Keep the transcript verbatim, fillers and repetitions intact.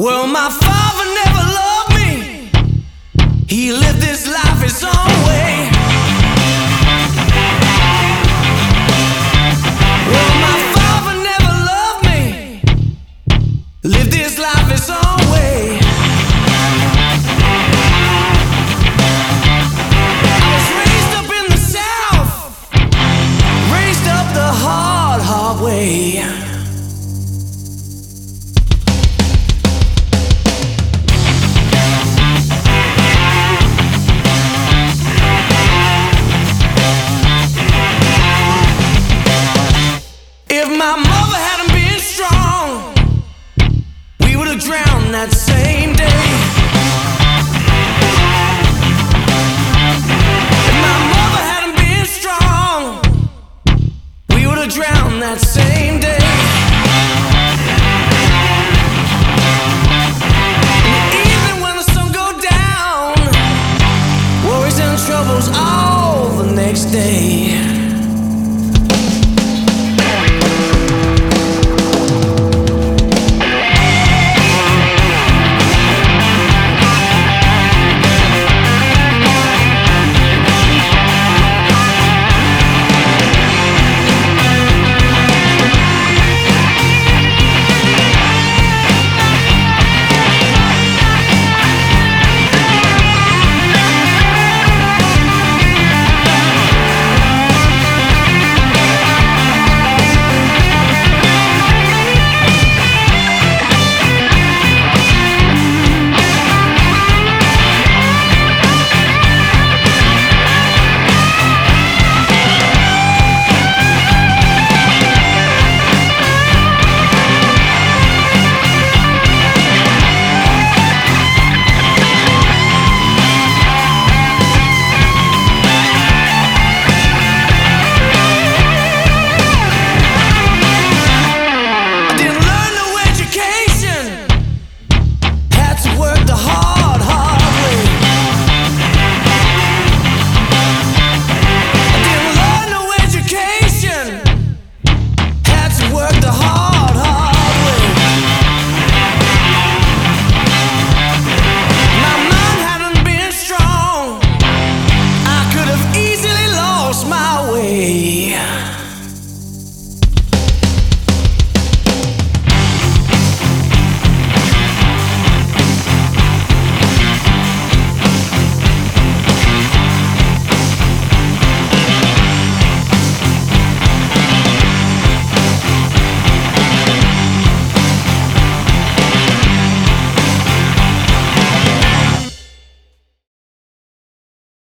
Well, my father never loved me. He lived his life his own way. Well, my father never loved me. Lived his life his own way. I was raised up in the South, raised up the hard, hard way. If my mother hadn't been strong, we would have drowned that same day. If my mother hadn't been strong, we would have drowned that same day. In the evening when the sun go down, worries and troubles all the next day.